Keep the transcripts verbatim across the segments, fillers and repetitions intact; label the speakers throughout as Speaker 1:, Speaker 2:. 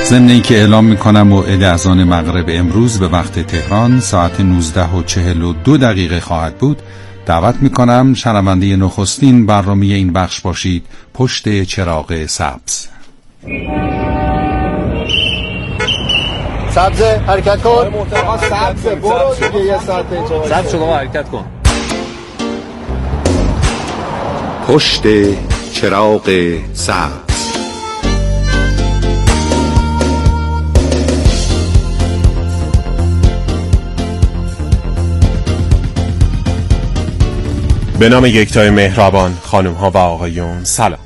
Speaker 1: ضمن اینکه اعلام میکنم موعد اذان مغرب امروز به وقت تهران ساعت نوزده و چهل و دو دقیقه خواهد بود. دعوت میکنم شنونده نخستین برنامه این بخش باشید. پشت چراغ سبز.
Speaker 2: سبز حرکت کن. آقا سبز برو دیگه یه ساعت اینجا.
Speaker 3: سبز شما حرکت کن.
Speaker 1: پشت چراغ سبز.
Speaker 4: به نام یکتای مهربان، خانم ها و آقایون، سلام.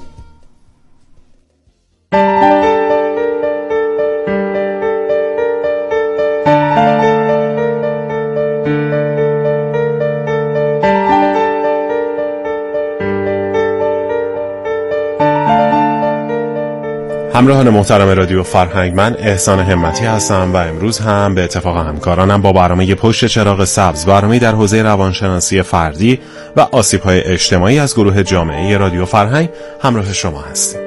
Speaker 4: همراهان محترم رادیو فرهنگ، من احسان همتی هستم و امروز هم به اتفاق همکارانم با برنامه پشت چراغ سبز، برنامه در حوزه روانشناسی فردی و آسیب‌های اجتماعی از گروه جامعه رادیو فرهنگ همراه شما هستیم.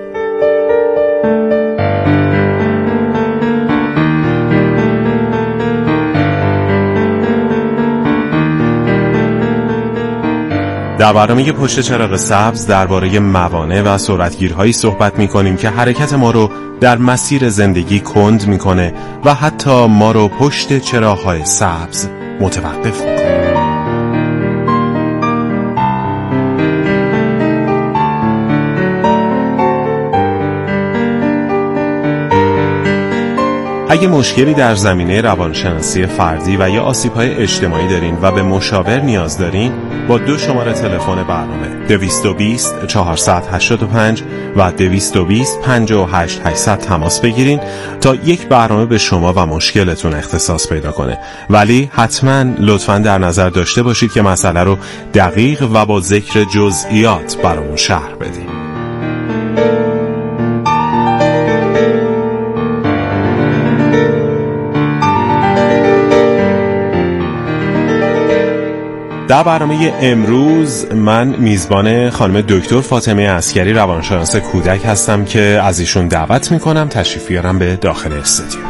Speaker 4: در برنامه پشت چراغ سبز درباره موانع و سرعتگیرهایی صحبت می‌کنیم که حرکت ما رو در مسیر زندگی کند می‌کنه و حتی ما رو پشت چراغ‌های سبز متوقف می‌کنه. اگه مشکلی در زمینه روانشناسی فردی و یا آسیب‌های اجتماعی دارین و به مشاور نیاز دارین، با دو شماره تلفن برنامه دویست و بیست چهارصد و هشتاد و پنج و دویست و بیست پنجاه و هشت هشتصد تماس بگیرین تا یک برنامه به شما و مشکلتون اختصاص پیدا کنه. ولی حتما لطفاً در نظر داشته باشید که مسئله رو دقیق و با ذکر جزئیات برامون شرح بدین. در برنامه امروز من میزبان خانم دکتر فاطمه عسکری، روانشناس کودک هستم که از ایشون دعوت میکنم تشریف بیارم به داخل استودیو.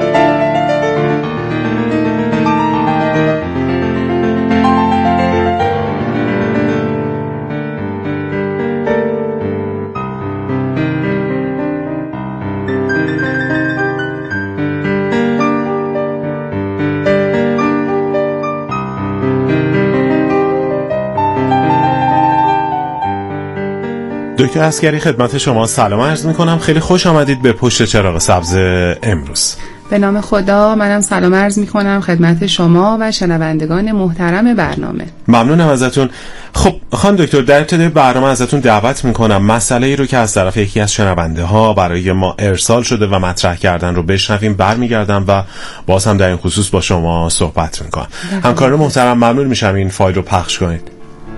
Speaker 4: دکتر عسکری، خدمت شما سلام عرض میکنم. خیلی خوش آمدید به پشت چراغ سبز امروز.
Speaker 5: به نام خدا، منم سلام عرض میکنم خدمت شما و شنوندگان محترم برنامه.
Speaker 4: ممنونم ازتون. خب خانم دکتر، در ابتدای برنامه ازتون دعوت میکنم مسئله ای رو که از طرف یکی از شنونده ها برای ما ارسال شده و مطرح کردن رو بشنویم. برمیگردم و باز هم در این خصوص با شما صحبت میکنم. همکاران محترم، ممنون میشم این فایل رو پخش کنید.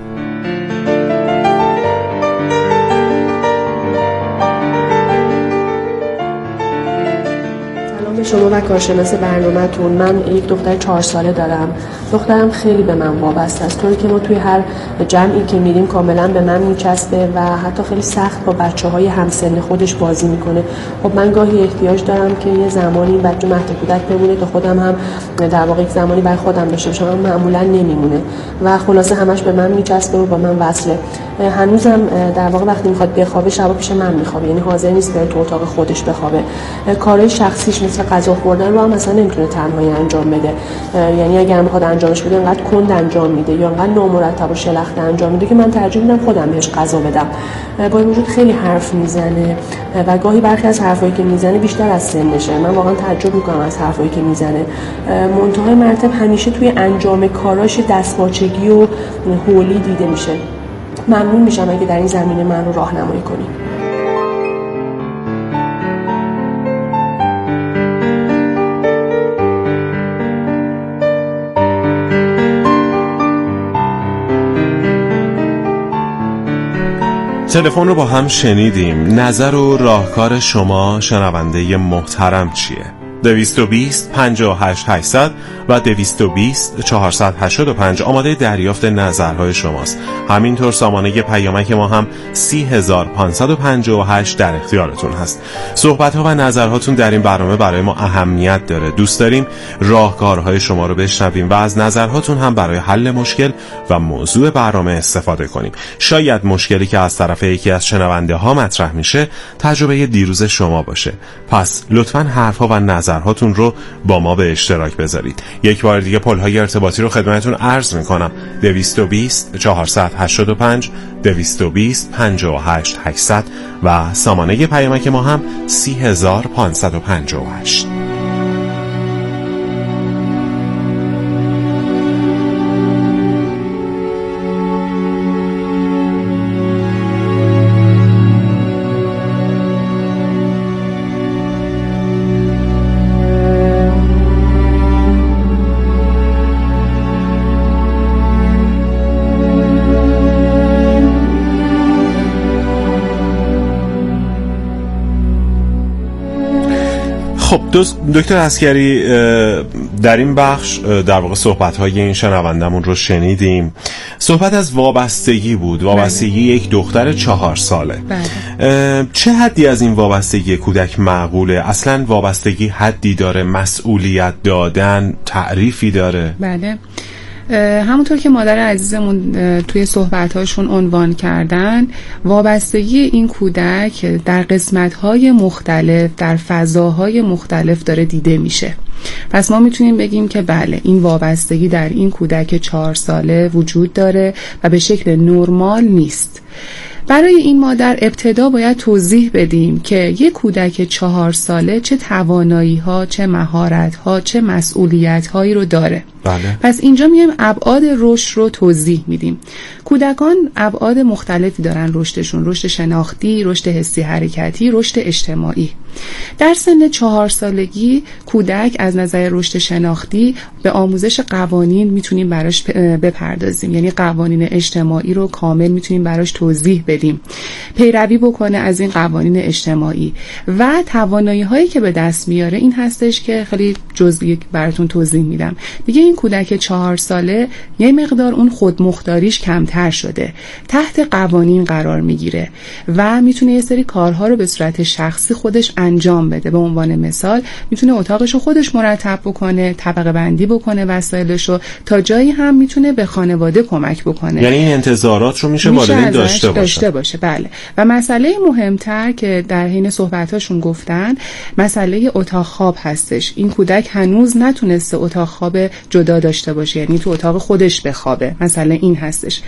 Speaker 6: شما و کارشناس برنامه‌تون. من یک دختر چهار ساله دارم. دخترم خیلی به من وابسته است، طوری که ما توی هر جمعی که میریم کاملا به من میچسبه و حتی خیلی سخت با بچه‌های همسن خودش بازی میکنه. خب من گاهی احتیاج دارم که یه زمانی بچه مهد کودک بمونه تا خودم هم در واقع یک زمانی برای خودم داشته باشم، اما معمولا نمیمونه و خلاصه همش به من میچسبه و با من وصله. هنوزم در واقع وقتی میخواد بخوابه شبا پیش من میخوابه، یعنی حاضر نیست بره تو اتاق خودش بخوابه. کارهای شخصیش مثل غذا خوردن رو هم مثلا نمیتونه تنهایی انجام بده، یعنی اگر میخواد انجامش بده انقدر کند انجام میده یا انقدر نامرتب و شلخته انجام میده که من ترجیح میدم خودم بهش غذا بدم. با این وجود خیلی حرف میزنه و گاهی برخی از حرفایی که میزنه بیشتر از سنشه. من واقعا تعجب میکنم از حرفایی که میزنه. منتهای مرتب همیشه توی انجام کاراش دستپاچگی و هولی دیده میشه. ممنون میشم اگه در این زمینه من رو راهنمایی کنید.
Speaker 4: تلفن رو با هم شنیدیم. نظر و راهکار شما شنونده محترم چیه؟ دویست و بیست پنجاه و هشت هشتصد و دویست و بیست چهارصد و هشتاد و پنج آماده دریافت نظرهای شماست. همینطور سامانه پیامک ما هم سی هزار و پانصد و پنجاه و هشت در اختیارتون هست. صحبت‌ها و نظرهاتون در این برنامه برای ما اهمیت داره. دوست داریم راهکارهای شما رو بشنویم و از نظرهاتون هم برای حل مشکل و موضوع برنامه استفاده کنیم. شاید مشکلی که از طرف یکی از شنونده ها مطرح میشه تجربه دیروز شما باشه. پس لطفاً حرفها و نظرهاتون رو با ما به اشتراک بذارید. یک بار دیگه پل‌های ارتباطی رو خدمتتون عرض میکنم: دویست و بیست چهارصد و هشتاد و پنج دویست و بیست پنجاه و هشت هشتصد و سامانه پیامک ما هم سی هزار و پانصد و پنجاه و هشت. خب دکتر عسکری، در این بخش در واقع صحبت‌های این شنوندمون رو شنیدیم. صحبت از وابستگی بود، وابستگی یک دختر چهار ساله. بله. چه حدی از این وابستگی کودک معقوله؟ اصلا وابستگی حدی داره؟ مسئولیت دادن تعریفی داره؟
Speaker 5: بله. همونطور که مادر عزیزمون توی صحبت‌هاشون عنوان کردن، وابستگی این کودک در قسمت‌های مختلف، در فضاهای مختلف داره دیده میشه. پس ما میتونیم بگیم که بله، این وابستگی در این کودک چهار ساله وجود داره و به شکل نرمال نیست. برای این مادر ابتدا باید توضیح بدیم که یک کودک چهار ساله چه توانایی ها، چه مهارت ها، چه مسئولیت هایی رو داره.
Speaker 4: بله.
Speaker 5: پس اینجا میایم ابعاد رشد رو توضیح میدیم. کودکان ابعاد مختلفی دارن رشدشون: رشد شناختی، رشد حسی حرکتی، رشد اجتماعی. در سن چهار سالگی کودک از نظر رشد شناختی به آموزش قوانین میتونیم براش بپردازیم، یعنی قوانین اجتماعی رو کامل میتونیم براش توضیح بدیم، پیروی بکنه از این قوانین اجتماعی. و توانایی هایی که به دست میاره این هستش که خیلی جزئی براتون توضیح میدم. دیگه این کودک چهار ساله یه مقدار اون خودمختاریش کمتر شده، تحت قوانین قرار میگیره و میتونه یه سری کارها رو به صورت شخصی خودش انجام بده. به عنوان مثال میتونه اتاقش رو خودش مرتب بکنه، طبقه بندی بکنه وسایلش رو، تا جایی هم میتونه به خانواده کمک بکنه.
Speaker 4: یعنی این انتظارات رو میشه والدین داشته باشه.
Speaker 5: داشته باشه. بله. و مسئله مهمتر که در حین صحبتاشون گفتن، مسئله اتاق خواب هستش. این کودک هنوز نتونسته اتاق خواب جدا داشته باشه، یعنی تو اتاق خودش بخوابه. مسئله این هستش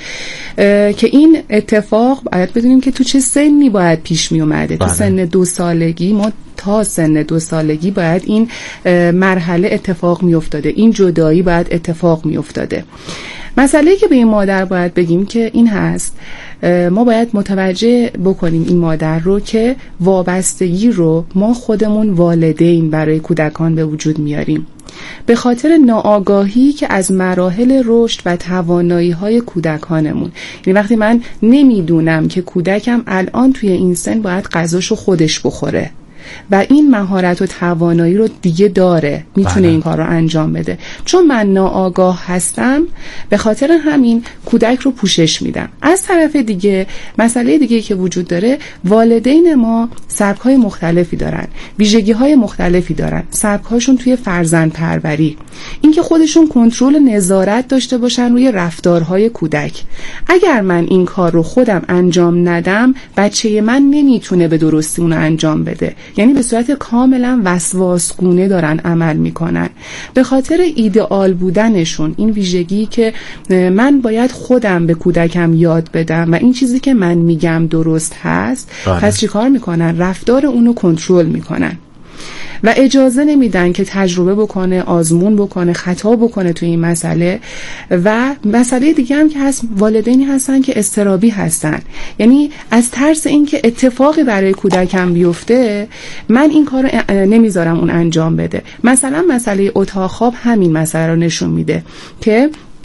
Speaker 5: که این اتفاق باید بدونیم که تو چه سنی باید پیش می اومده. تو سن دو سالگی ما تا سن دو سالگی باید این مرحله اتفاق می افتاده، این جدایی باید اتفاق می افتاده. مسئله‌ای که به این مادر باید بگیم که این هست، ما باید متوجه بکنیم این مادر رو که وابستگی رو ما خودمون والدین برای کودکان به وجود میاریم به خاطر ناآگاهی که از مراحل رشد و توانایی‌های کودکانمون. یعنی وقتی من نمیدونم که کودکم الان توی این سن باید غذاشو خودش بخوره و این مهارت و توانایی رو دیگه داره، میتونه این کار رو انجام بده، چون من ناآگاه هستم، به خاطر همین کودک رو پوشش میدم. از طرف دیگه مسئله دیگه که وجود داره، والدین ما سبک‌های مختلفی دارن، ویژگی‌های مختلفی دارن. سبک‌هاشون توی فرزند پروری، اینکه خودشون کنترل نظارت داشته باشن روی رفتارهای کودک. اگر من این کار رو خودم انجام ندم، بچه من نمیتونه به درستی اون انجام بده. یعنی به صورت کاملا وسواسگونه دارن عمل میکنن. به خاطر ایدئال بودنشون، این ویژگی که من باید خودم به کودکم یاد بدم و این چیزی که من میگم درست هست، بله. پس چی کار میکنن؟ رفتار اونو کنترل میکنن و اجازه نمیدن که تجربه بکنه، آزمون بکنه، خطا بکنه توی این مسئله. و مسئله دیگه هم که هست، والدینی هستن که اضطرابی هستن، یعنی از ترس اینکه اتفاقی برای کودکم بیفته من این کارو نمیذارم اون انجام بده. مثلا مسئله اتاق خواب همین مسئله رو نشون میده که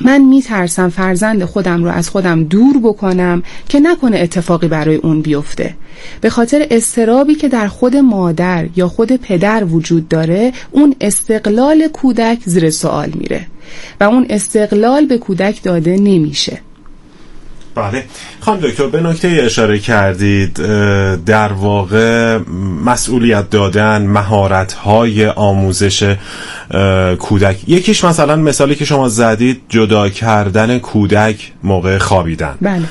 Speaker 5: من میترسم فرزند خودم رو از خودم دور بکنم که نکنه اتفاقی برای اون بیفته. به خاطر اضطرابی که در خود مادر یا خود پدر وجود داره، اون استقلال کودک زیر سوال میره و اون استقلال به کودک داده نمیشه.
Speaker 4: بله خانم دکتر، به نکته اشاره کردید، در واقع مسئولیت دادن، مهارت‌های آموزش کودک، یکیش مثلا مثالی که شما زدید جدا کردن کودک موقع خوابیدن.
Speaker 5: بله.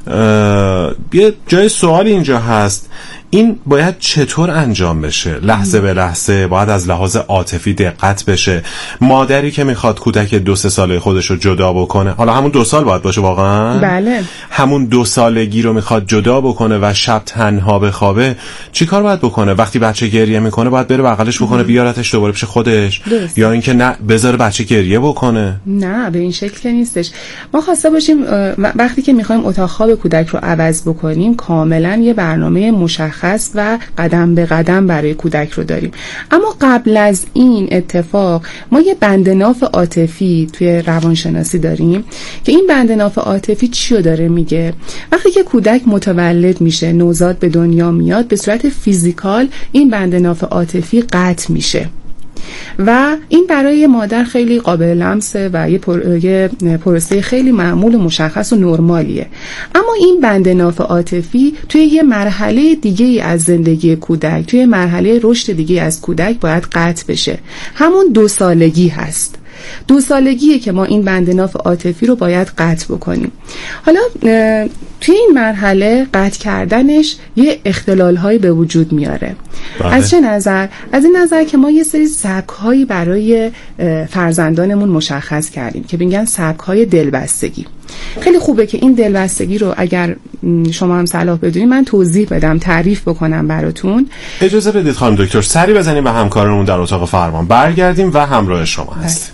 Speaker 4: یه جای سوالی اینجا هست، این باید چطور انجام بشه؟ لحظه به لحظه باید از لحاظ عاطفی دقت بشه؟ مادری که میخواد کودک دو سه ساله خودش رو جدا بکنه، حالا همون دو سال باید باشه واقعا؟
Speaker 5: بله.
Speaker 4: همون دو سالگی رو میخواد جدا بکنه و شب تنها بخوابه، چی کار باید بکنه؟ وقتی بچه گریه میکنه باید بره بغلش بکنه بیارتش دوباره پیش خودش؟ درست. یا اینکه نه بذاره بچه گریه بکنه؟
Speaker 5: نه، به این شکل که نیستش. ما خواسته باشیم وقتی که میخوایم اتاق خواب کودک رو عوض بکنیم، کاملا یه برنامه مشخص و قدم به قدم برای کودک رو داریم. اما قبل از این اتفاق ما یه بندناف عاطفی توی روانشناسی داریم که این بندناف عاطفی چی رو داره میگه؟ وقتی که کودک متولد میشه، نوزاد به دنیا میاد، به صورت فیزیکال این بندناف عاطفی قطع میشه و این برای مادر خیلی قابل لمسه و یه, پر... یه پروسه خیلی معمول و مشخص و نرمالیه. اما این بندناف عاطفی توی یه مرحله دیگه از زندگی کودک، توی مرحله رشد دیگه از کودک باید قطع بشه. همون دو سالگی هست. دو سالگیه که ما این بندناف عاطفی رو باید قطع بکنیم. حالا توی این مرحله قطع کردنش یه اختلال‌هایی به وجود میاره. بله. از چه نظر؟ از این نظر که ما یه سری سبک‌هایی برای فرزندانمون مشخص کردیم که میگن سبک‌های دلبستگی. خیلی خوبه که این دلبستگی رو اگر شما هم صلاح بدونید من توضیح بدم، تعریف بکنم براتون.
Speaker 4: اجازه بدید خانم دکتر سری بزنیم به همکارمون در اتاق فرمان، برگردیم و همراه شما هستیم.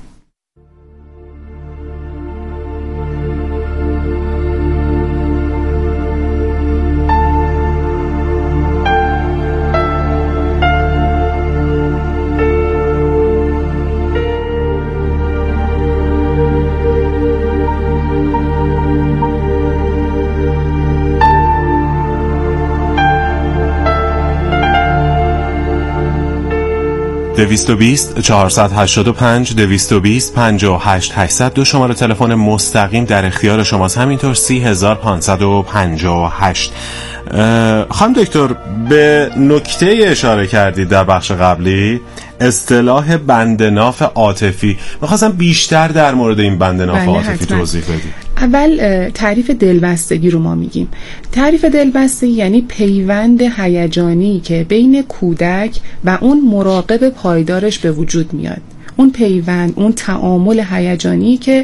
Speaker 4: دویست و بیست چهارصد و هشتاد و پنج دویست و بیست پنجاه و هشت هشتصد دو شماره تلفن مستقیم در اختیار شماست، همینطور سی هزار و پانصد و پنجاه و هشت. خانم دکتر به نکته اشاره کردید در بخش قبلی، اصطلاح بندناف عاطفی. می‌خواستم بیشتر در مورد این بندناف عاطفی توضیح بدید.
Speaker 5: اول تعریف دلبستگی رو ما میگیم. تعریف دلبستگی یعنی پیوند هیجانی که بین کودک و اون مراقب پایدارش به وجود میاد. اون پیوند، اون تعامل هیجانی که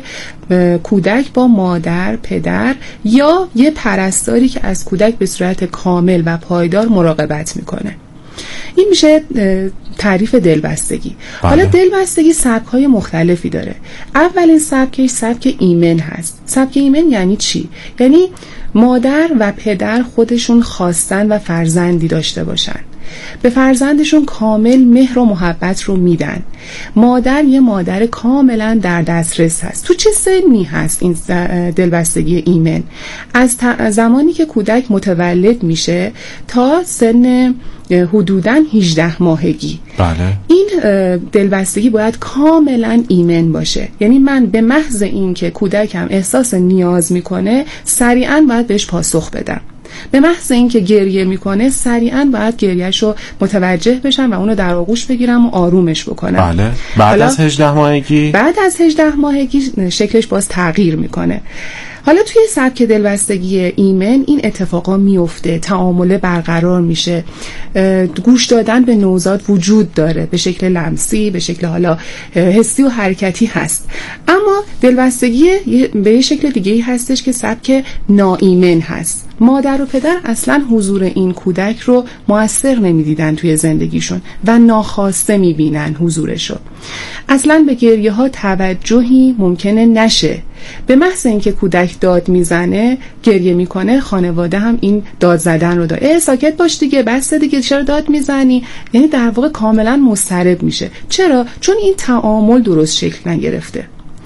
Speaker 5: کودک با مادر، پدر یا یه پرستاری که از کودک به صورت کامل و پایدار مراقبت میکنه. این میشه تعریف دلبستگی. بله. حالا دلبستگی سبک‌های مختلفی داره. اولین سبکش سبک ایمن هست. سبک ایمن یعنی چی؟ یعنی مادر و پدر خودشون خواستن و فرزندی داشته باشن، به فرزندشون کامل مهر و محبت رو میدن. مادر یه مادر کاملا در دسترس هست. تو چه سنی هست این دلبستگی ایمن؟ از زمانی که کودک متولد میشه تا سن حدوداً هجده ماهگی.
Speaker 4: بله.
Speaker 5: این دلبستگی باید کاملا ایمن باشه. یعنی من به محض این که کودکم احساس نیاز میکنه سریعاً باید بهش پاسخ بدم. به محض این که گریه میکنه سریعاً باید گریهش رو متوجه بشم و اونو در آغوش بگیرم و آرومش بکنم.
Speaker 4: بله. بعد از هجده ماهگی؟
Speaker 5: بعد از هجده ماهگی شکلش باز تغییر میکنه. حالا توی سبک دلبستگی ایمن این اتفاقا میفته، تعامل برقرار میشه، گوش دادن به نوزاد وجود داره به شکل لمسی، به شکل حالا حسی و حرکتی هست. اما دلبستگی به یه شکل دیگه‌ای هستش که سبک ناایمن هست. مادر و پدر اصلا حضور این کودک رو مؤثر نمیدیدن توی زندگیشون و ناخواسته میبینن حضورشو. اصلا به گریه ها توجهی ممکنه نشه. به محض اینکه کودک داد میزنه، گریه میکنه، خانواده هم این داد زدن رو داره. اه ساکت باش دیگه، بس دیگه، چرا داد میزنی؟ یعنی در واقع کاملا مضطرب میشه. چرا؟ چون این تعامل درست شکل نگرفته.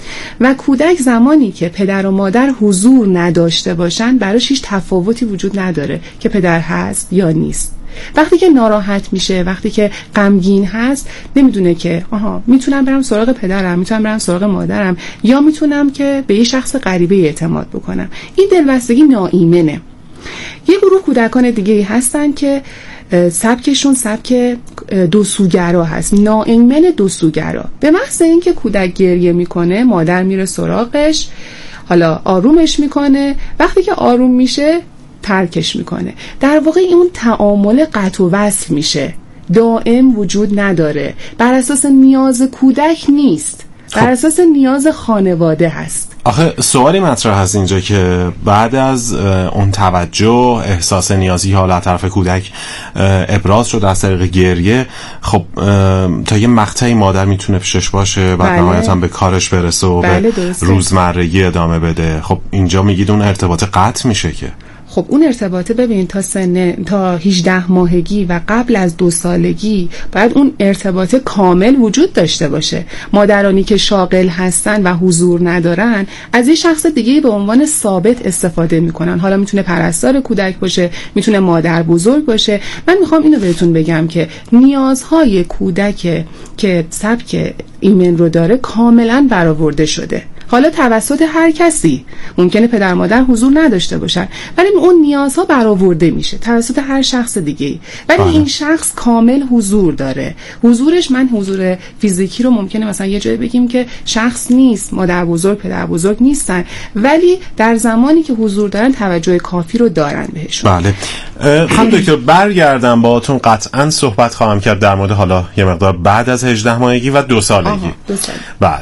Speaker 5: و کودک زمانی که پدر و مادر حضور نداشته باشن براش هیچ تفاوتی وجود نداره که پدر هست یا نیست. وقتی که ناراحت میشه، وقتی که غمگین هست، نمیدونه که آها میتونم برم سراغ پدرم، میتونم برم سراغ مادرم، یا میتونم که به یه شخص غریبه اعتماد بکنم. این دلبستگی ناایمنه. یه گروه کودکان دیگه هستن که سبکشون سبک دو سوگرا هست، ناایمن دو سوگرا. به محض اینکه کودک گریه میکنه مادر میره سراغش، حالا آرومش میکنه، وقتی که آروم میشه ترکش میکنه. در واقع اون تعامل قطع و وصل میشه، دائم وجود نداره، بر اساس نیاز کودک نیست، بر اساس نیاز خانواده هست.
Speaker 4: آخه سوالی مطرح هست اینجا که بعد از اون توجه، احساس نیازی حالا از طرف کودک ابراز شد از طریق گریه، خب تا یه مقطعی مادر میتونه پیشش باشه، بعد
Speaker 5: بله.
Speaker 4: نهایتاً به کارش برسه و
Speaker 5: بله
Speaker 4: به روزمرگی ادامه بده. خب اینجا میگید اون ارتباط قطع میشه که
Speaker 5: خب اون ارتباطه ببین تا سن تا هجده ماهگی و قبل از دو سالگی باید اون ارتباط کامل وجود داشته باشه. مادرانی که شاغل هستن و حضور ندارن از یه شخص دیگه به عنوان ثابت استفاده میکنن. حالا میتونه پرستار کودک باشه، میتونه مادر بزرگ باشه. من میخوام اینو بهتون بگم که نیازهای کودک که سبک ایمن رو داره کاملا برآورده شده. حالا توسط هر کسی، ممکنه پدر مادر حضور نداشته باشن ولی اون نیازها برآورده میشه توسط هر شخص دیگه، ولی
Speaker 4: آه.
Speaker 5: این شخص کامل حضور داره. حضورش، من حضور فیزیکی رو ممکنه مثلا یه جایی بگیم که شخص نیست، مادر بزرگ پدر بزرگ نیستن، ولی در زمانی که حضور دارن توجه کافی رو دارن بهشون.
Speaker 4: بله. خانم دکتر برگردم باهاتون قطعا صحبت خواهم کرد در مورد حالا یه مقدار بعد از هجده ماهگی و دو سالگی.
Speaker 5: آها، دو سال.
Speaker 4: بله.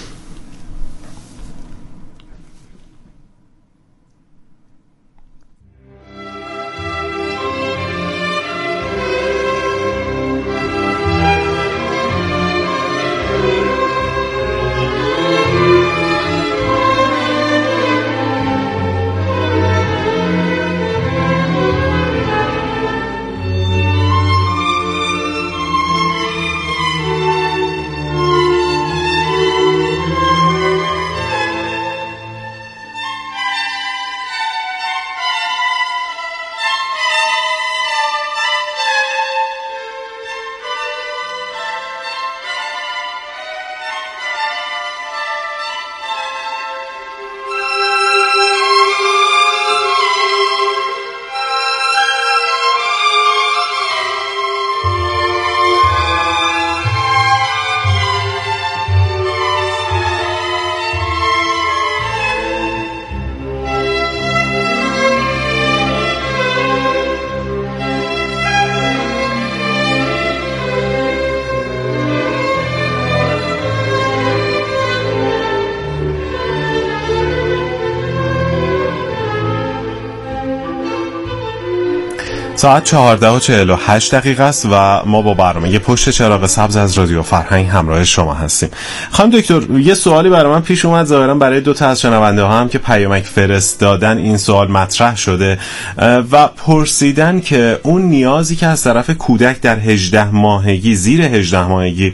Speaker 4: ساعت چهارده و چهل و هشت دقیقه است و ما با برنامه پشت چراغ سبز از رادیو فرهنگ همراه شما هستیم. خانم دکتر، یه سوالی برای من پیش اومد، ظاهرا برای دو تا از شنونده ها هم که پیامک فرستادن این سوال مطرح شده و پرسیدن که اون نیازی که از طرف کودک در هجده ماهگی، زیر هجده ماهگی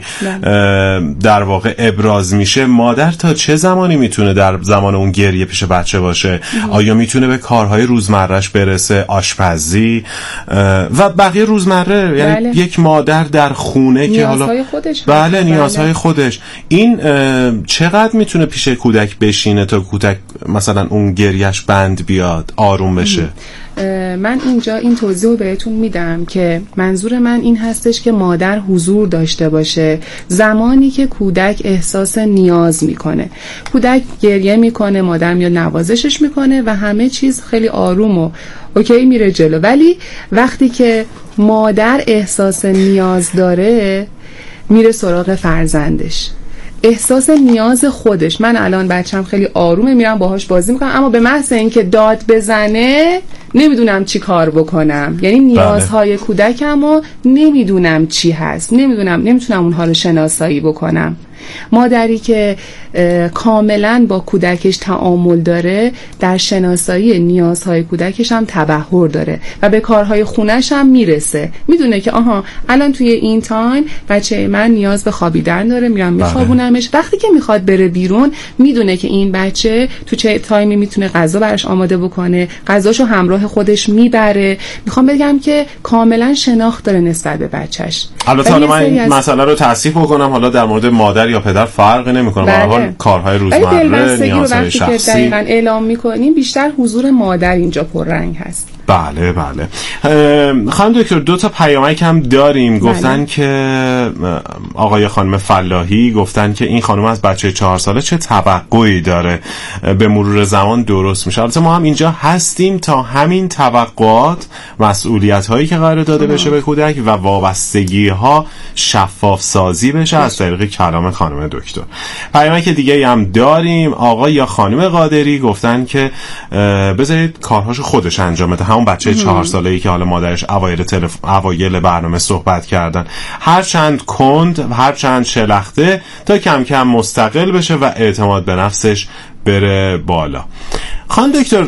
Speaker 4: در واقع ابراز میشه، مادر تا چه زمانی میتونه در زمان اون گریه پیش بچه باشه؟ آیا میتونه به کارهای روزمرهش برسه، آشپزی و بقیه روزمره؟ یعنی بله. یک مادر در خونه که حالا
Speaker 5: خودش
Speaker 4: بله نیازهای بله. خودش، این چقدر میتونه پیش کودک بشینه تا کودک مثلا اون گریهش بند بیاد، آروم بشه؟
Speaker 5: من اینجا این توضیح رو بهتون میدم که منظور من این هستش که مادر حضور داشته باشه زمانی که کودک احساس نیاز میکنه. کودک گریه میکنه، مادر میاد نوازشش میکنه و همه چیز خیلی آروم و اوکی میره جلو، ولی وقتی که مادر احساس نیاز داره میره سراغ فرزندش، احساس نیاز خودش. من الان بچم خیلی آرومه، میرم باهاش بازی میکنم، اما به محض اینکه داد بزنه نمیدونم چی کار بکنم. یعنی نیازهای بله. کودکمو نمیدونم چی هست، نمیدونم، نمیتونم اونها رو شناسایی بکنم. مادری که کاملا با کودکش تعامل داره در شناسایی نیازهای کودکش هم تبحر داره و به کارهای خونش هم میرسه، میدونه که آها الان توی این تایم بچه من نیاز به خوابیدن داره، میرم میخوابونمش. وقتی که میخواد بره بیرون میدونه که این بچه تو چه تایمی میتونه غذا براش آماده بکنه، غذاشو همراه خودش میبره. میخوام بگم که کاملا شناخت داره نسبت به بچهش.
Speaker 4: البته حالا من این از... مسئله رو تصحیح بکنم، حالا در مورد مادر یا پدر فرقی نمیکنه، به هر حال کارهای روزمره، نیازهای شخصی
Speaker 5: که دقیقاً اعلام میکنیم بیشتر حضور مادر اینجا پررنگ هست.
Speaker 4: بله بله. خانم دکتر دو تا پیامک هم داریم. گفتن بله. که آقای خانم فلاحی گفتن که این خانم از بچه چهار ساله چه توقعی داره، به مرور زمان درست میشه. البته ما هم اینجا هستیم تا همین توقعات، مسئولیت هایی که قرار داده بشه به کودک و وابستگی ها شفاف سازی بشه از طریق کلام خانم دکتر. پیامک دیگه هم داریم. آقای یا خانم قادری گفتن که بذارید کارهاشو خودش انجام بده، اون بچه چهار ساله‌ای که حالا مادرش اوایل تلف... اوایل برنامه صحبت کردن، هر چند کند، هر چند شلخته، تا کم کم مستقل بشه و اعتماد به نفسش بره بالا. خانم دکتر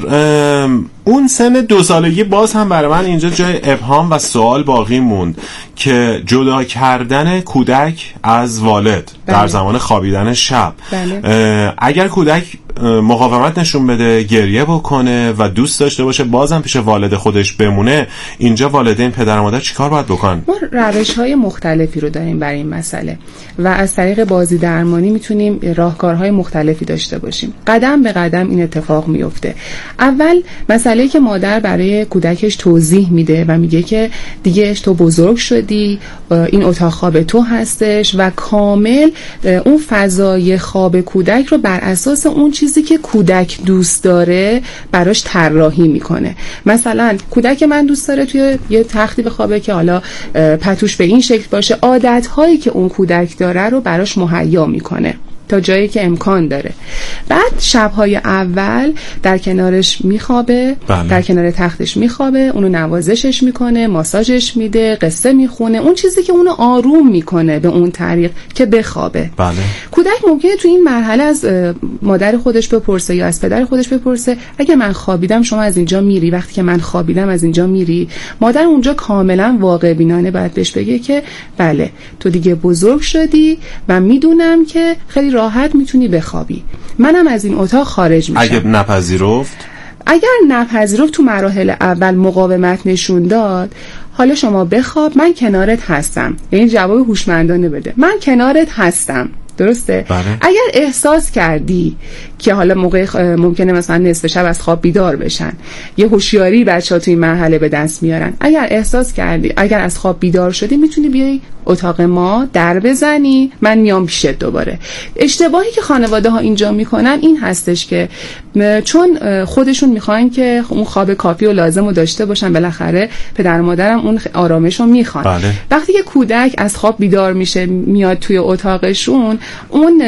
Speaker 4: اون سن دو سالگی باز هم برای من اینجا جای ابهام و سوال باقی موند که جدا کردن کودک از والد بله. در زمان خوابیدن شب بله. اگر کودک مقاومت نشون بده، گریه بکنه و دوست داشته باشه بازم پیش والد خودش بمونه، اینجا والدین پدر و مادر چیکار باید بکنن؟
Speaker 5: ما روش‌های مختلفی رو داریم برای این مسئله و از طریق بازی درمانی میتونیم راهکارهای مختلفی داشته باشیم. قدم به قدم این اتفاق میفته. اول مسئله که مادر برای کودکش توضیح میده و میگه که دیگه تو بزرگ شدی، این اتاق خواب تو هستش و کامل اون فضای خواب کودک رو بر اساس اون چیزی که کودک دوست داره براش طراحی میکنه. مثلا کودک من دوست داره توی یه تختی بخوابه که حالا پتوش به این شکل باشه، عادت‌هایی که اون کودک داره رو براش مهیا میکنه تا جایی که امکان داره. بعد شب‌های اول در کنارش میخوابه، بله. در کنار تختش میخوابه، اونو نوازشش میکنه، ماساژش میده، قصه میخونه، اون چیزی که اونو آروم میکنه به اون طریق که بخوابه.
Speaker 4: بله.
Speaker 5: کودک ممکنه تو این مرحله از مادر خودش بپرسه یا از پدر خودش بپرسه اگه من خوابیدم شما از اینجا میری، وقتی که من خوابیدم از اینجا میری. مادر اونجا کاملا واقع بینانه باید بهش بگه که بله تو دیگه بزرگ شدی و میدونم که خیلی راحت میتونی بخوابی، منم از این اتاق خارج میشم.
Speaker 4: اگر نپذیرفت
Speaker 5: اگر نپذیرفت تو مراحل اول مقاومت نشون داد، حالا شما بخواب من کنارت هستم، یعنی جواب هوشمندانه بده، من کنارت هستم. درسته؟
Speaker 4: بله.
Speaker 5: اگر احساس کردی که حالا موقع ممکنه مثلا نصف شب از خواب بیدار بشن، یه هوشیاری بچه‌ها توی این مرحله به دست میارن، اگر احساس کردی، اگر از خواب بیدار شدی میتونی بیای اتاق ما در بزنی، من میام پیشت دوباره. اشتباهی که خانواده ها اینجا میکنن این هستش که چون خودشون میخوان که اون خواب کافی و لازم رو داشته باشن، بالاخره پدر و مادرم اون آرامش رو میخوان.
Speaker 4: بله.
Speaker 5: وقتی که کودک از خواب بیدار میشه میاد توی اتاقشون، اون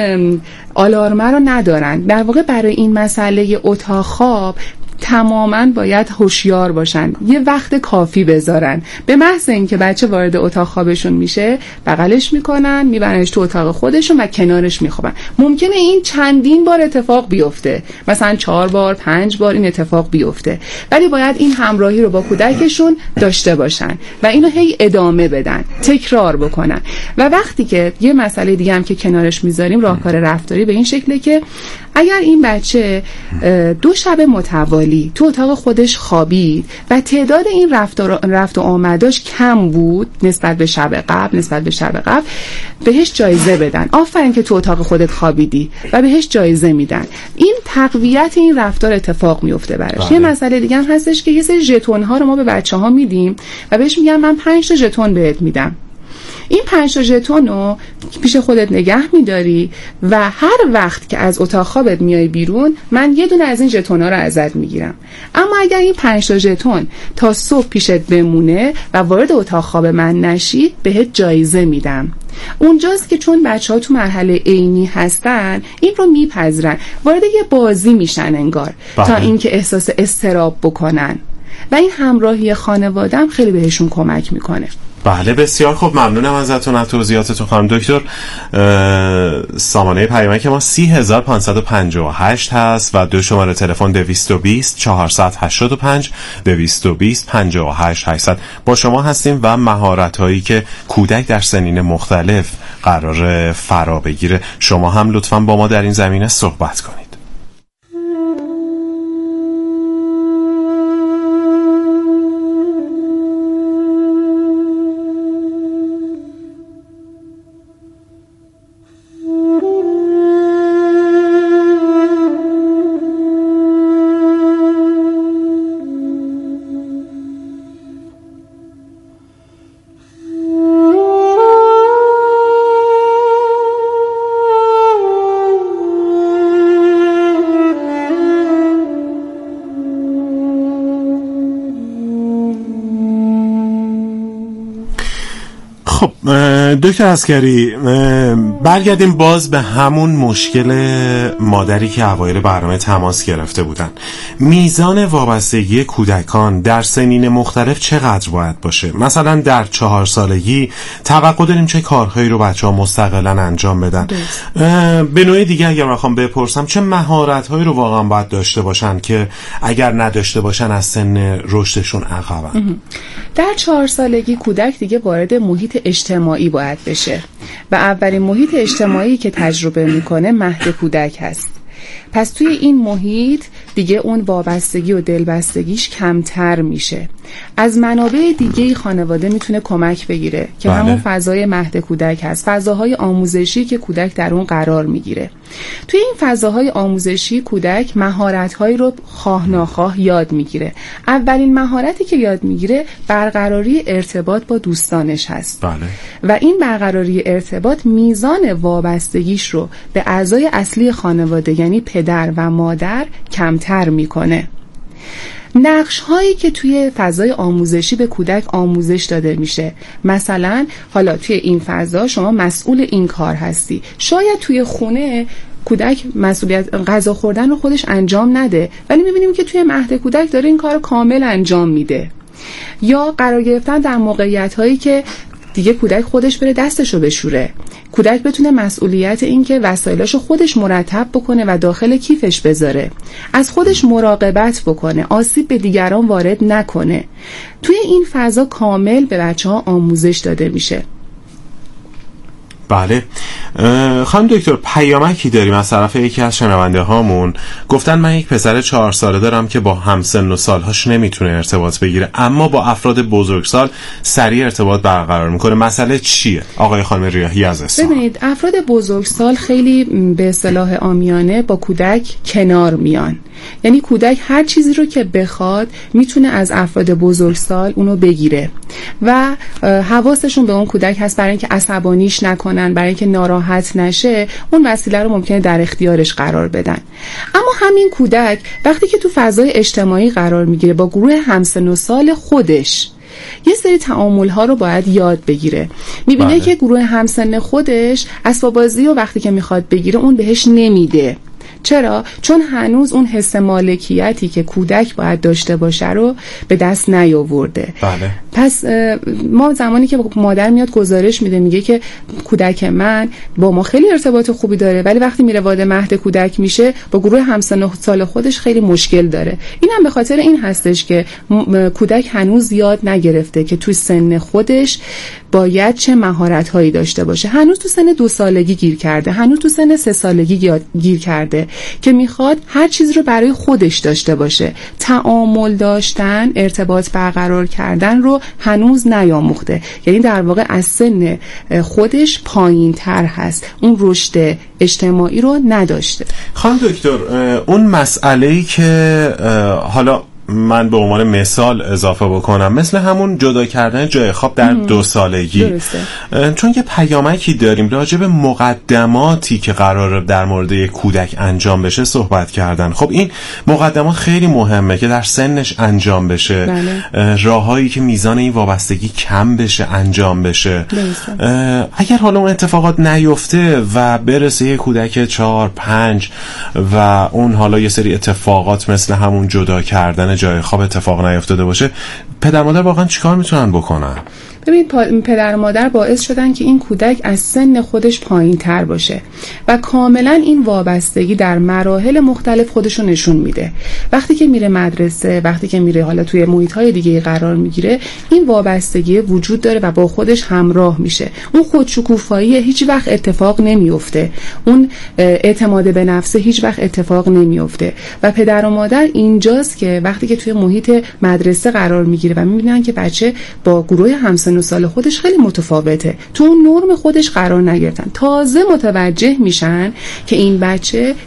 Speaker 5: آلارمه رو ندارن. در واقع برای این مسئله اتاق خواب تماماً باید هوشیار باشن، یه وقت کافی بذارن. به محض اینکه بچه وارد اتاق خوابشون میشه بغلش میکنن، میبرنش تو اتاق خودشون و کنارش میخوابن. ممکنه این چندین بار اتفاق بیفته، مثلا چهار بار پنج بار این اتفاق بیفته، ولی باید این همراهی رو با کودکشون داشته باشن و اینو هی ادامه بدن، تکرار بکنن. و وقتی که یه مسئله دیگه هم که کنارش میذاریم، راهکار رفتاری به این شکله که اگر این بچه دو شب متوالی تو اتاق خودش خوابید و تعداد این رفت و, رفت و آمداش کم بود نسبت به شب قبل نسبت به شب قبل بهش جایزه بدن. آفرین که تو اتاق خودت خوابیدی، و بهش جایزه میدن. این تقویت این رفتار اتفاق میفته براش. یه مسئله دیگه هم هستش که یه سری ژتون ها رو ما به بچه‌ها میدیم و بهش میگن من پنج تا ژتون بهت میدم. این پنج تا ژتون رو پیش خودت نگه میداری و هر وقت که از اتاق خوابت میای بیرون من یه دونه از این ژتونا رو ازت میگیرم. اما اگر این پنج تا ژتون تا صبح پیشت بمونه و وارد اتاق خواب من نشی، بهت جایزه میدم. اونجاست که چون بچه‌ها تو مرحله عینی هستن این رو میپذیرن، وارد یه بازی میشن انگار بله. تا اینکه احساس اضطراب بکنن و این همراهی خانواده‌ام خیلی بهشون کمک میکنه.
Speaker 4: بله بسیار خوب، ممنونم ازتون از توضیحاتتون خانم دکتر. سامانه پیامک ما سی هزار پانصد و پنجاه و هشت هست و دو شماره تلفن دویست و بیست چهارصد و هشتاد و پنج دویست و بیست پنجاه و هشت هشتصد. با شما هستیم و مهارت هایی که کودک در سنین مختلف قرار فرا بگیره، شما هم لطفاً با ما در این زمینه صحبت کنید. خب دکتر عسکری، برگردیم باز به همون مشکل مادری که اوایل برنامه تماس گرفته بودن. میزان وابستگی کودکان در سنین مختلف چقدر باید باشه؟ مثلا در چهار سالگی توقع داریم چه کارهایی رو بچه‌ها مستقلاً انجام بدن؟ به نوع دیگه اگر بخوام بپرسم چه مهارت‌هایی رو واقعا باید داشته باشن که اگر نداشته باشن از سن رشدشون عقبن؟
Speaker 5: در چهار سالگی کودک دیگه وارد محیط اجتماعی باید بشه و اولین محیط اجتماعی که تجربه میکنه مهد کودک هست. پس توی این محیط دیگه اون وابستگی و دلبستگیش کمتر میشه. از منابع دیگه خانواده میتونه کمک بگیره که بله. همون فضای مهد کودک هست، فضاهای آموزشی که کودک در اون قرار میگیره. توی این فضاهای آموزشی کودک مهارت‌هایی رو خواه ناخواه یاد میگیره. اولین مهارتی که یاد میگیره برقراری ارتباط با دوستانش هست.
Speaker 4: بله.
Speaker 5: و این برقراری ارتباط میزان وابستگیش رو به اعضای اصلی خانواده یعنی پدر و مادر کمتر میکنه. نقش هایی که توی فضای آموزشی به کودک آموزش داده میشه، مثلا حالا توی این فضا شما مسئول این کار هستی، شاید توی خونه کودک مسئولیت غذا خوردن رو خودش انجام نده ولی میبینیم که توی مهد کودک داره این کار کامل انجام میده. یا قرار گرفتن در موقعیت هایی که دیگه کودک خودش بره دستشو بشوره، کودک بتونه مسئولیت این که وسایلاشو خودش مرتب بکنه و داخل کیفش بذاره، از خودش مراقبت بکنه، آسیب به دیگران وارد نکنه. توی این فضا کامل به بچه‌ها آموزش داده میشه.
Speaker 4: بله. خانم دکتر، پیامکی داریم از طرف یکی از شنونده هامون. گفتن من یک پسر چهار ساله دارم که با همسن و سالهاش نمیتونه ارتباط بگیره اما با افراد بزرگسال سریع ارتباط برقرار میکنه. مسئله چیه؟ آقای خانم ریاحی از اصفهان.
Speaker 5: ببینید افراد بزرگسال خیلی به اصطلاح عامیانه با کودک کنار میان، یعنی کودک هر چیزی رو که بخواد میتونه از افراد بزرگسال اونو بگیره و حواسشون به اون کودک هست برای اینکه عصبانیش نکنن، برای اینکه ناراحت نشه اون وسیله رو ممکنه در اختیارش قرار بدن. اما همین کودک وقتی که تو فضای اجتماعی قرار میگیره با گروه همسن و سال خودش یه سری تعامل ها رو باید یاد بگیره. میبینه بله. که گروه همسن خودش اسباب بازی و وقتی که میخواد بگیره اون بهش نمیده. چرا؟ چون هنوز اون حس مالکیتی که کودک باید داشته باشه رو به دست نیاورده.
Speaker 4: بله.
Speaker 5: پس ما زمانی که مادر میاد گزارش میده میگه که کودک من با ما خیلی ارتباط خوبی داره ولی وقتی میره وارد مهد کودک میشه با گروه همسن سال خودش خیلی مشکل داره. این هم به خاطر این هستش که کودک هنوز یاد نگرفته که تو سن خودش باید چه مهارت‌هایی داشته باشه. هنوز تو سن دو سالگی گیر کرده، هنوز تو سن سه سالگی گیر کرده که میخواد هر چیز رو برای خودش داشته باشه. تعامل داشتن، ارتباط برقرار کردن رو هنوز نیاموخته، یعنی در واقع از سن خودش پایین تر هست، اون رشد اجتماعی رو نداشته.
Speaker 4: خانم دکتر، اون مسئله‌ای که حالا من به عنوان مثال اضافه بکنم مثل همون جدا کردن جای خواب در مم. دو سالگی
Speaker 5: درسته.
Speaker 4: چون که پیامکی داریم راجع به مقدماتی که قراره در مورد یک کودک انجام بشه صحبت کردن. خب این مقدمات خیلی مهمه که در سنش انجام بشه. بله. راههایی که میزان این وابستگی کم بشه انجام بشه. درسته. اگر حالا اون اتفاقات نیفته و برسه یک کودک چهار پنج و اون حالا یه سری اتفاقات مثل همون جدا کردن جای خواب اتفاق نیفتاده باشه، پدر مادر واقعا چیکار میتونن بکنن؟
Speaker 5: ببین پدر و مادر باعث شدن که این کودک از سن خودش پایین تر باشه و کاملا این وابستگی در مراحل مختلف خودشو نشون میده. وقتی که میره مدرسه، وقتی که میره حالا توی محیط‌های دیگه قرار میگیره، این وابستگی وجود داره و با خودش همراه میشه. اون خودشکوفایی هیچ وقت اتفاق نمیفته، اون اعتماد به نفس هیچ وقت اتفاق نمیفته و پدر و مادر اینجاست که وقتی که توی محیط مدرسه قرار میگیره و میبینن که بچه با گروه همسن و سال خودش خیلی متفاوته، تو اون نرم خودش قرار نگرفتن، تازه متوجه میشن که این بچه